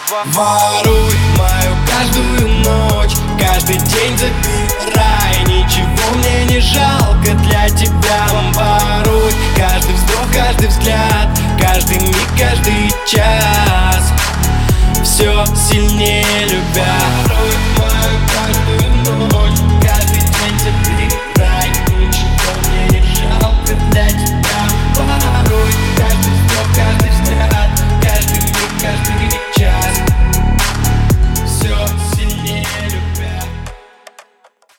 Воруй мою каждую ночь, каждый день забирай. Ничего мне не жалко для тебя. Воруй каждый вздох, каждый взгляд, каждый миг, каждый час. Все сильнее любя.